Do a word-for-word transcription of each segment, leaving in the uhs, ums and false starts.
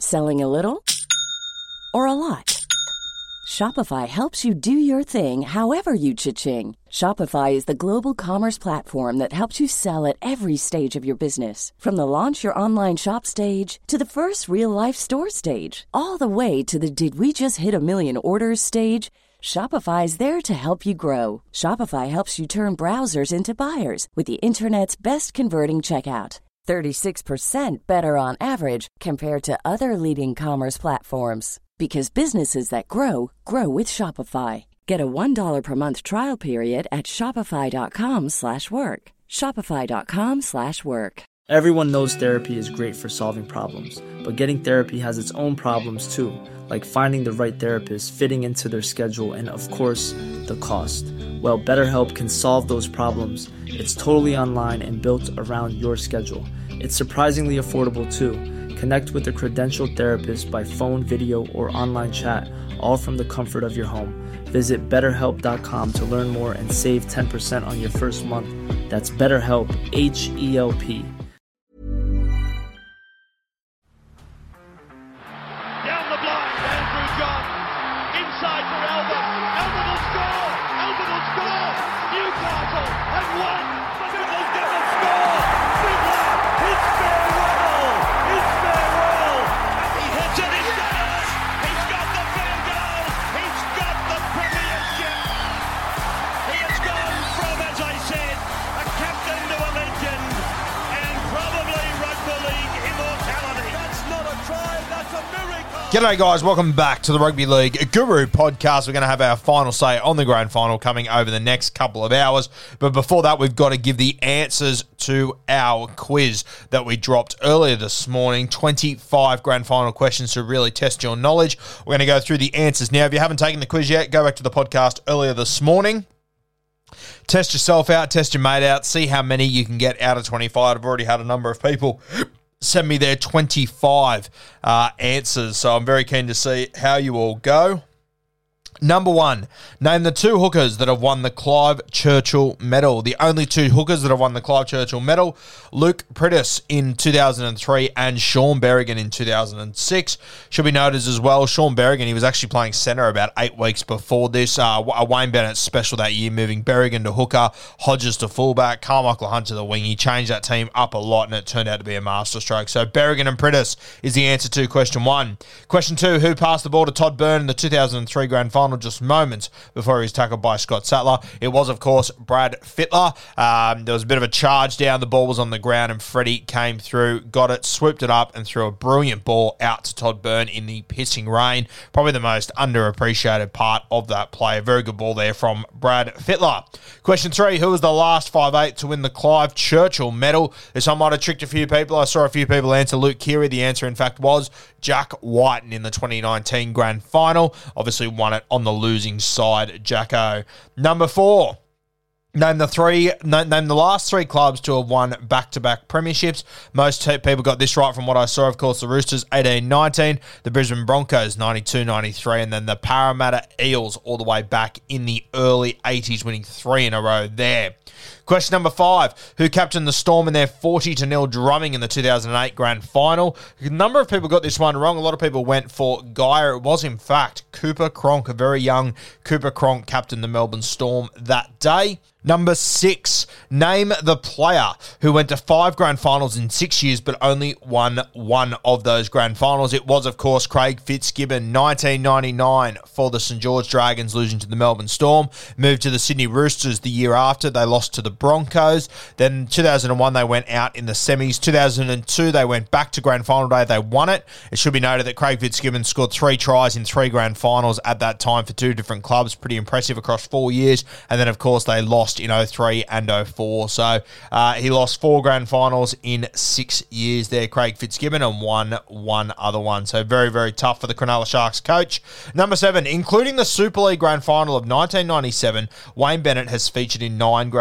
Selling a little or a lot? Shopify helps you do your thing however you cha-ching. Shopify is the global commerce platform that helps you sell at every stage of your business. From the launch your online shop stage to the first real-life store stage, all the way to the did we just hit a million orders stage. Shopify is there to help you grow. Shopify helps you turn browsers into buyers with the internet's best converting checkout. thirty-six percent better on average compared to other leading commerce platforms. Because businesses that grow, grow with Shopify. Get a one dollar per month trial period at shopify.com slash work. Shopify.com slash work. Everyone knows therapy is great for solving problems, but getting therapy has its own problems too, like finding the right therapist, fitting into their schedule, and of course, the cost. Well, BetterHelp can solve those problems. It's totally online and built around your schedule. It's surprisingly affordable too. Connect with a credentialed therapist by phone, video, or online chat, all from the comfort of your home. Visit better help dot com to learn more and save ten percent on your first month. That's BetterHelp, H E L P. Down the blind, Andrew John. Inside for Albert. Albert will score. Albert will score. Newcastle have won. Fiddler's going to score. Fiddler, it's farewell. It's farewell. And he hits it. He's got it. He's got the field goal. He's got the premiership. He has gone from, as I said, a captain to a legend and probably rugby league immortality. That's not a try. That's a miracle. G'day guys, welcome back to the Rugby League Guru podcast. We're going to have our final say on the grand final coming over the next couple of hours. But before that, we've got to give the answers to our quiz that we dropped earlier this morning. twenty-five grand final questions to really test your knowledge. We're going to go through the answers now. If you haven't taken the quiz yet, go back to the podcast earlier this morning. Test yourself out, test your mate out, see how many you can get out of twenty-five. I've already had a number of people send me their twenty-five uh, answers, so I'm very keen to see how you all go. Number one, name the two hookers that have won the Clive Churchill Medal. The only two hookers that have won the Clive Churchill Medal, Luke Prittis in two thousand three and Sean Berrigan in two thousand six. Should be noted as well, Sean Berrigan, he was actually playing centre about eight weeks before this. Uh, a Wayne Bennett special that year, moving Berrigan to hooker, Hodges to fullback, Carmichael Hunt to the wing. He changed that team up a lot and it turned out to be a masterstroke. So Berrigan and Prittis is the answer to question one. Question two, who passed the ball to Todd Byrne in the two thousand three grand final just moments before he was tackled by Scott Sattler? It was, of course, Brad Fittler. Um, there was a bit of a charge down. The ball was on the ground and Freddie came through, got it, swooped it up and threw a brilliant ball out to Todd Byrne in the pissing rain. Probably the most underappreciated part of that play. A very good ball there from Brad Fittler. Question three, who was the last five eight to win the Clive Churchill Medal? This one might have tricked a few people. I saw a few people answer Luke Keary. The answer, in fact, was Jack Whiten in the twenty nineteen grand final. Obviously won it on the losing side, Jacko. Number four. Name the three. Name the last three clubs to have won back-to-back premierships. Most t- people got this right from what I saw. Of course, the Roosters eighteen nineteen, the Brisbane Broncos ninety-two ninety-three, and then the Parramatta Eels all the way back in the early eighties, winning three in a row there. Question number five, who captained the Storm in their forty to nil drumming in the two thousand eight grand final? A number of people got this one wrong. A lot of people went for Geyer. It was, in fact, Cooper Cronk, a very young Cooper Cronk captained the Melbourne Storm that day. Number six, name the player who went to five grand finals in six years but only won one of those grand finals. It was, of course, Craig Fitzgibbon, nineteen ninety-nine for the St George Dragons, losing to the Melbourne Storm. Moved to the Sydney Roosters the year after. They lost to the Broncos. Then two thousand one, they went out in the semis. two thousand two, they went back to grand final day. They won it. It should be noted that Craig Fitzgibbon scored three tries in three grand finals at that time for two different clubs. Pretty impressive across four years. And then, of course, they lost in oh three and oh four. So uh, he lost four grand finals in six years there, Craig Fitzgibbon, and won one other one. So very, very tough for the Cronulla Sharks coach. Number seven, including the Super League grand final of nineteen ninety-seven, Wayne Bennett has featured in nine grand finals.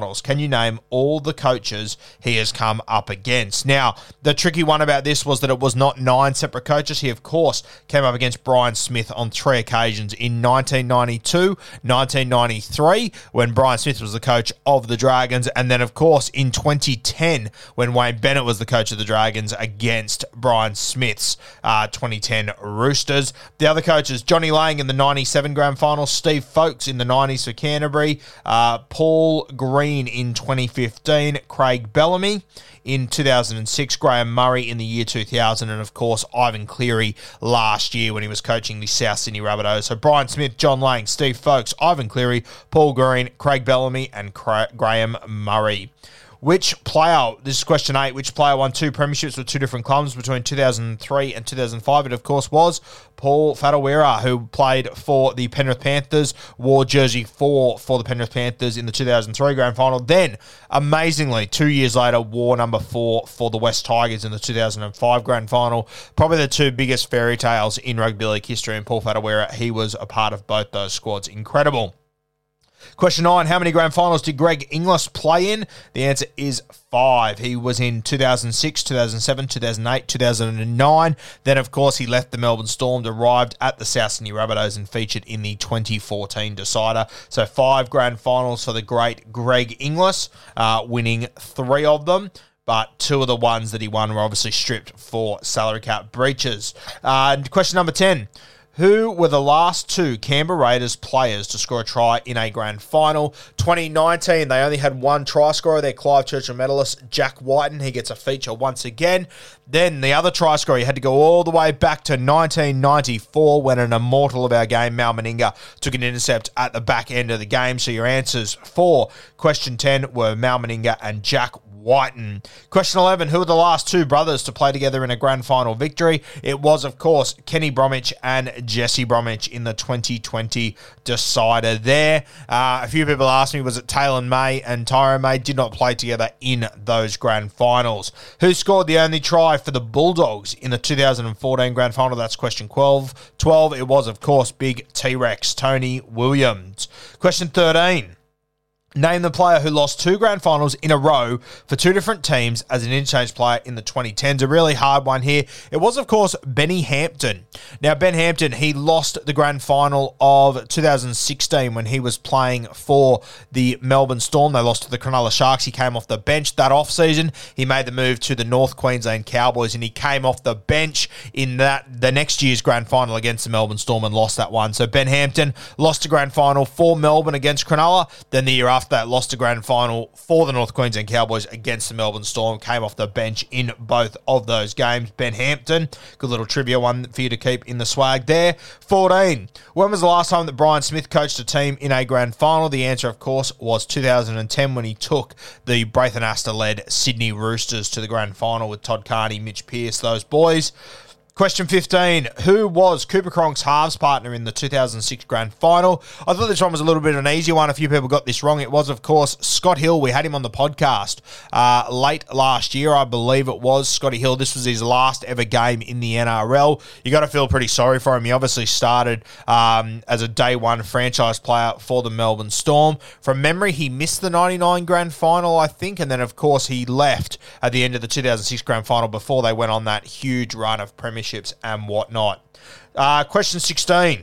finals. Can you name all the coaches he has come up against? Now, the tricky one about this was that it was not nine separate coaches. He, of course, came up against Brian Smith on three occasions in nineteen ninety-two, nineteen ninety-three, when Brian Smith was the coach of the Dragons, and then, of course, in twenty ten, when Wayne Bennett was the coach of the Dragons against Brian Smith's uh, twenty ten Roosters. The other coaches, Johnny Lang in the ninety-seven grand final, Steve Folkes in the nineties for Canterbury, uh, Paul Green in twenty fifteen, Craig Bellamy in two thousand six, Graham Murray in the year two thousand, and of course Ivan Cleary last year when he was coaching the South Sydney Rabbitohs. So Brian Smith, John Lang, Steve Folkes, Ivan Cleary, Paul Green, Craig Bellamy, and Cra- Graham Murray. Which player, this is question eight, which player won two premierships with two different clubs between two thousand three and two thousand five? It, of course, was Paul Whatuira, who played for the Penrith Panthers, wore jersey four for the Penrith Panthers in the two thousand three grand final. Then, amazingly, two years later, wore number four for the West Tigers in the two thousand five grand final. Probably the two biggest fairy tales in rugby league history, and Paul Whatuira, he was a part of both those squads. Incredible. Question nine, how many grand finals did Greg Inglis play in? The answer is five. He was in two thousand six, two thousand seven, two thousand eight, two thousand nine. Then, of course, he left the Melbourne Storm, arrived at the South Sydney Rabbitohs and featured in the twenty fourteen decider. So five grand finals for the great Greg Inglis, uh, winning three of them. But two of the ones that he won were obviously stripped for salary cap breaches. Uh, question number ten. Who were the last two Canberra Raiders players to score a try in a grand final? twenty nineteen, they only had one try scorer, their Clive Churchill medalist, Jack Whiten. He gets a feature once again. Then the other try scorer, you had to go all the way back to nineteen ninety-four when an immortal of our game, Mal Meninga, took an intercept at the back end of the game. So your answers for question ten were Mal Meninga and Jack Whiten. Question eleven, who were the last two brothers to play together in a grand final victory? It was, of course, Kenny Bromwich and Jesse Bromwich in the twenty twenty decider there. Uh, a few people asked me, was it Taylor May and Tyrone May? Did not play together in those grand finals. Who scored the only try for the Bulldogs in the two thousand fourteen grand final? That's question twelve. twelve, it was, of course, big T-Rex, Tony Williams. Question thirteen. Name the player who lost two grand finals in a row for two different teams as an interchange player in the twenty tens. A really hard one here. It was, of course, Benny Hampton. Now, Ben Hampton, he lost the grand final of two thousand sixteen when he was playing for the Melbourne Storm. They lost to the Cronulla Sharks. He came off the bench that off-season. He made the move to the North Queensland Cowboys, and he came off the bench in that the next year's grand final against the Melbourne Storm and lost that one. So Ben Hampton lost the grand final for Melbourne against Cronulla. Then the year after After that, lost a grand final for the North Queensland Cowboys against the Melbourne Storm. Came off the bench in both of those games. Ben Hampton, good little trivia one for you to keep in the swag there. fourteen. When was the last time that Brian Smith coached a team in a grand final? The answer, of course, was two thousand ten when he took the Braithen Astor-led Sydney Roosters to the grand final with Todd Carney, Mitch Pearce, those boys. Question fifteen, who was Cooper Cronk's halves partner in the two thousand six grand final? I thought this one was a little bit of an easy one. A few people got this wrong. It was, of course, Scott Hill. We had him on the podcast uh, late last year, I believe it was. Scotty Hill, this was his last ever game in the N R L. You got to feel pretty sorry for him. He obviously started um, as a day one franchise player for the Melbourne Storm. From memory, he missed the ninety-nine grand final, I think, and then, of course, he left at the end of the two thousand six grand final before they went on that huge run of premierships and whatnot. Uh, question sixteen.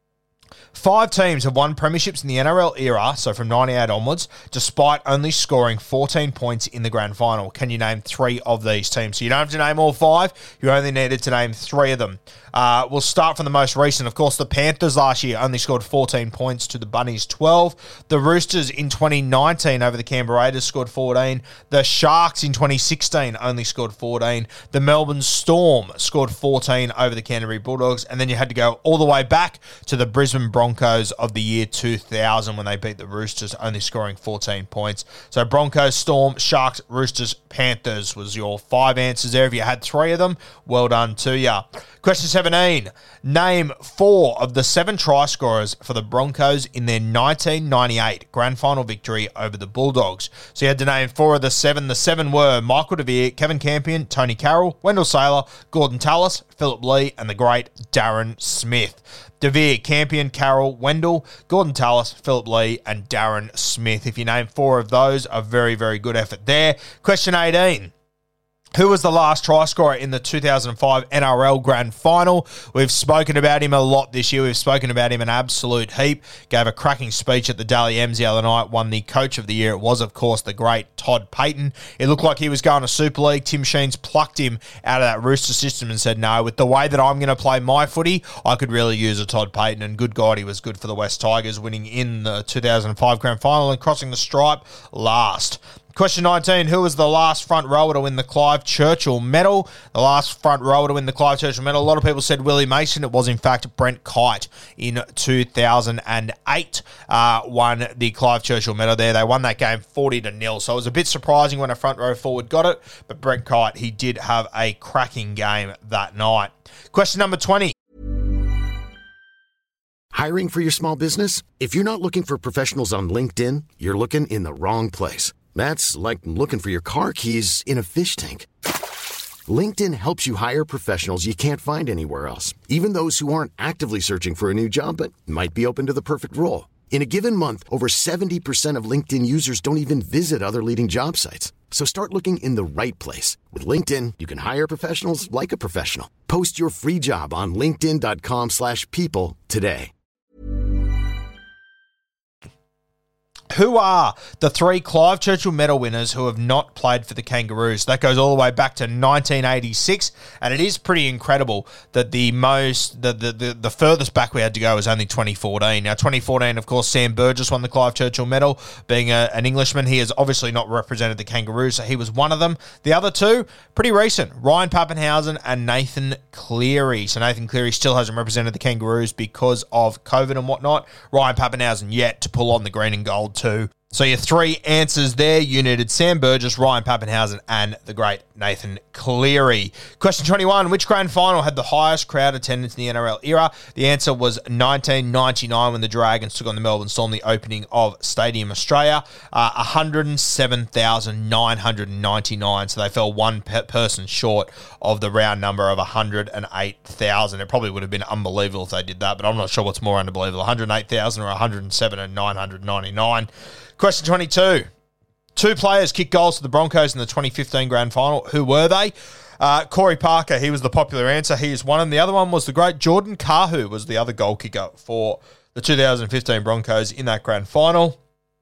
Five teams have won premierships in the N R L era, so from ninety-eight onwards, despite only scoring fourteen points in the grand final. Can you name three of these teams? So you don't have to name all five. You only needed to name three of them. Uh, we'll start from the most recent. Of course, the Panthers last year only scored fourteen points to the Bunnies twelve. The Roosters in twenty nineteen over the Canberra Raiders scored fourteen. The Sharks in twenty sixteen only scored fourteen. The Melbourne Storm scored fourteen over the Canterbury Bulldogs. And then you had to go all the way back to the Brisbane Broncos of the year two thousand when they beat the Roosters, only scoring fourteen points. So Broncos, Storm, Sharks, Roosters, Panthers was your five answers there. If you had three of them, well done to you. Question seventeen. Name four of the seven try scorers for the Broncos in their nineteen ninety-eight grand final victory over the Bulldogs. So you had to name four of the seven. The seven were Michael DeVere, Kevin Campion, Tony Carroll, Wendell Saylor, Gordon Tallis, Philip Lee, and the great Darren Smith. DeVere, Campion, Carroll, Farrell, Wendell, Gordon Tallis, Philip Lee, and Darren Smith. If you name four of those, a very, very good effort there. Question eighteen. Who was the last try scorer in the two thousand five N R L Grand Final? We've spoken about him a lot this year. We've spoken about him an absolute heap. Gave a cracking speech at the Dally M's the other night. Won the Coach of the Year. It was, of course, the great Todd Payton. It looked like he was going to Super League. Tim Sheens plucked him out of that Rooster system and said, no, with the way that I'm going to play my footy, I could really use a Todd Payton. And good God, he was good for the West Tigers, winning in the two thousand five Grand Final and crossing the stripe last. Question nineteen, who was the last front rower to win the Clive Churchill Medal? The last front rower to win the Clive Churchill Medal, a lot of people said Willie Mason. It was, in fact, Brent Kite in two thousand eight uh, won the Clive Churchill Medal there. They won that game forty to nil, so it was a bit surprising when a front row forward got it, but Brent Kite, he did have a cracking game that night. Question number twenty. Hiring for your small business? If you're not looking for professionals on LinkedIn, you're looking in the wrong place. That's like looking for your car keys in a fish tank. LinkedIn helps you hire professionals you can't find anywhere else, even those who aren't actively searching for a new job but might be open to the perfect role. In a given month, over seventy percent of LinkedIn users don't even visit other leading job sites. So start looking in the right place. With LinkedIn, you can hire professionals like a professional. Post your free job on linkedin.com slash people today. Who are the three Clive Churchill Medal winners who have not played for the Kangaroos? That goes all the way back to nineteen eighty-six, and it is pretty incredible that the most, the the, the, the furthest back we had to go was only twenty fourteen. Now, twenty fourteen, of course, Sam Burgess won the Clive Churchill Medal. Being a, an Englishman, he has obviously not represented the Kangaroos, so he was one of them. The other two, pretty recent, Ryan Pappenhausen and Nathan Cleary. So Nathan Cleary still hasn't represented the Kangaroos because of COVID and whatnot. Ryan Pappenhausen yet to pull on the green and gold too. So your three answers there, you needed Sam Burgess, Ryan Pappenhausen, and the great Nathan Cleary. Question twenty-one, which grand final had the highest crowd attendance in the N R L era? The answer was nineteen ninety-nine when the Dragons took on the Melbourne Storm, the opening of Stadium Australia. Uh, one hundred seven thousand nine hundred ninety-nine, so they fell one pe- person short of the round number of one hundred eight thousand. It probably would have been unbelievable if they did that, but I'm not sure what's more unbelievable, one hundred eight thousand or one hundred seven thousand nine hundred ninety-nine. Question twenty-two. Two players kicked goals for the Broncos in the twenty fifteen Grand Final. Who were they? Uh, Corey Parker, he was the popular answer. He is one. And the other one was the great Jordan Kahu, was the other goal kicker for the two thousand fifteen Broncos in that Grand Final.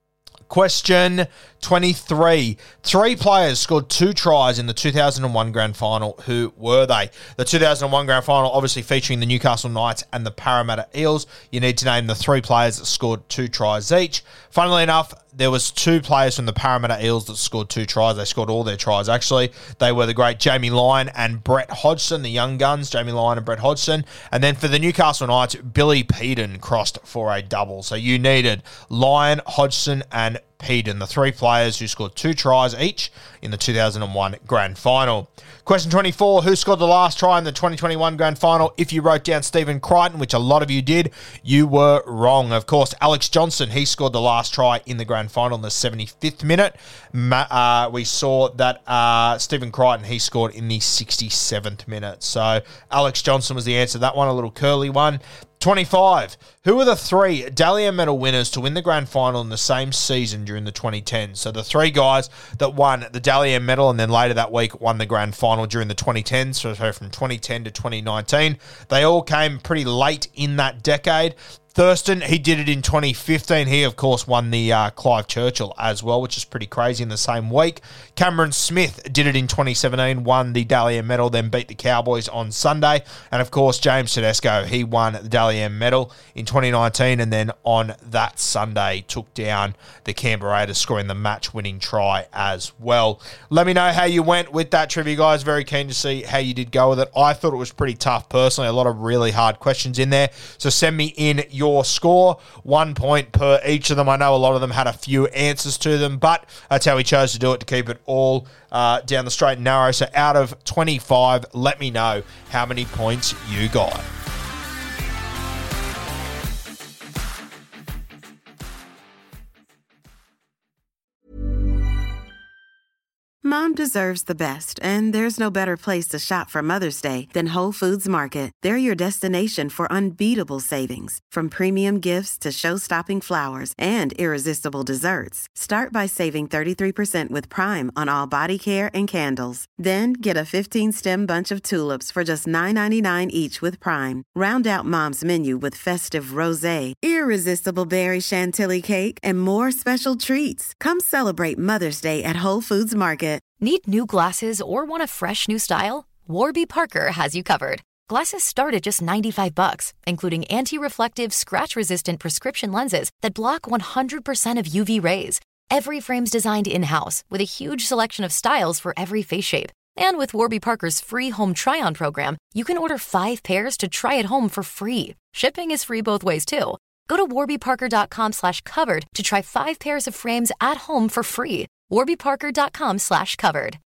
Question twenty-three. Three players scored two tries in the two thousand one Grand Final. Who were they? The two thousand one Grand Final obviously featuring the Newcastle Knights and the Parramatta Eels. You need to name the three players that scored two tries each. Funnily enough, there was two players from the Parramatta Eels that scored two tries. They scored all their tries, actually. They were the great Jamie Lyon and Brett Hodgson, the young guns, Jamie Lyon and Brett Hodgson. And then for the Newcastle Knights, Billy Peden crossed for a double. So you needed Lyon, Hodgson, and Peden, the three players who scored two tries each in the two thousand one Grand Final. Question twenty-four, who scored the last try in the twenty twenty-one Grand Final? If you wrote down Stephen Crichton, which a lot of you did, you were wrong. Of course, Alex Johnson, he scored the last try in the Grand Final in the seventy-fifth minute. Uh, we saw that uh, Stephen Crichton, he scored in the sixty-seventh minute. So Alex Johnson was the answer to that one, a little curly one. twenty-five. Who were the three Dally M Medal winners to win the Grand Final in the same season during the twenty tens? So the three guys that won the Dally M Medal and then later that week won the Grand Final during the twenty tens, so from twenty ten to twenty nineteen. They all came pretty late in that decade. Thurston, he did it in twenty fifteen. He, of course, won the uh, Clive Churchill as well, which is pretty crazy in the same week. Cameron Smith did it in twenty seventeen, won the Dally M Medal, then beat the Cowboys on Sunday. And, of course, James Tedesco, he won the Dally M Medal in twenty nineteen, and then on that Sunday took down the Canberra Raiders, scoring the match-winning try as well. Let me know how you went with that trivia, guys. Very keen to see how you did go with it. I thought it was pretty tough, personally. A lot of really hard questions in there. So send me in your Your score, one point per each of them. I know a lot of them had a few answers to them, but that's how we chose to do it, to keep it all uh, down the straight and narrow. So out of twenty-five, let me know how many points you got. Mom deserves the best, and there's no better place to shop for Mother's Day than Whole Foods Market. They're your destination for unbeatable savings, from premium gifts to show-stopping flowers and irresistible desserts. Start by saving thirty-three percent with Prime on all body care and candles. Then get a fifteen-stem bunch of tulips for just nine ninety-nine each with Prime. Round out Mom's menu with festive rosé, irresistible berry chantilly cake, and more special treats. Come celebrate Mother's Day at Whole Foods Market. Need new glasses or want a fresh new style? Warby Parker has you covered. Glasses start at just ninety-five bucks, including anti-reflective, scratch-resistant prescription lenses that block one hundred percent of U V rays. Every frame's designed in-house with a huge selection of styles for every face shape. And with Warby Parker's free home try-on program, you can order five pairs to try at home for free. Shipping is free both ways, too. Go to warbyparker.com slash covered to try five pairs of frames at home for free. warbyparker.com slash covered.